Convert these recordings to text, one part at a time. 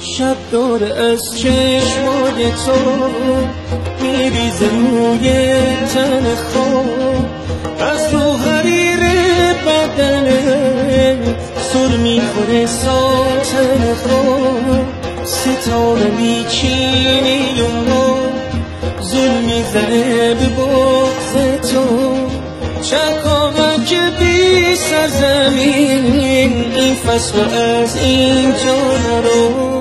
شب داره از چشمای تو میریزه روی تن خواب، از رو حریر بدنه سر میخوره ساتن خواب، ستاره میچینی و ظلم میزنه به بغض تو، چکاوک بی سرزمین این فصل از اینجا نرو.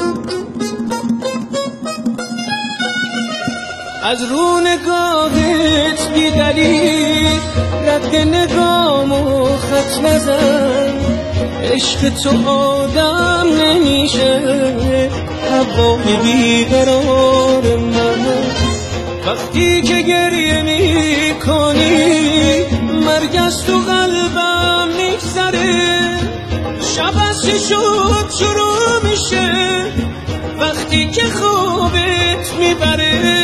از رو نگاهت بی دلیل رد نگامو خط نزن، عشق تو آدم نمیشه هوای بیقرار من، وقتی که گریه میکنی مرگ از تو قلبم میگذره، شب از چه شد شروع میشه وقتی که خوابت میبره.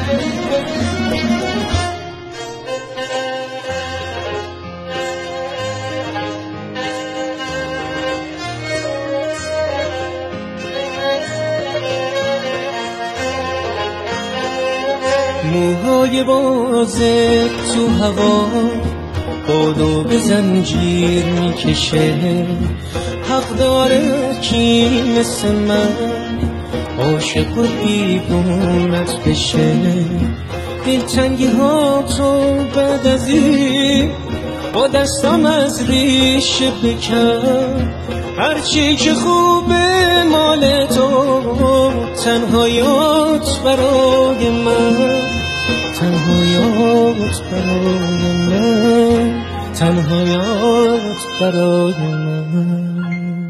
موهای بازه تو هوا بادو به زنجیر میکشه، حق داره کی مثل من عاشق و بیگونت بشه، دلتنگی ها تو بعد از این با دستم از ریشه بکن، هرچی که خوبه مال تو، تنهایات برای من، تنهایات برای من، تنهایات برای من.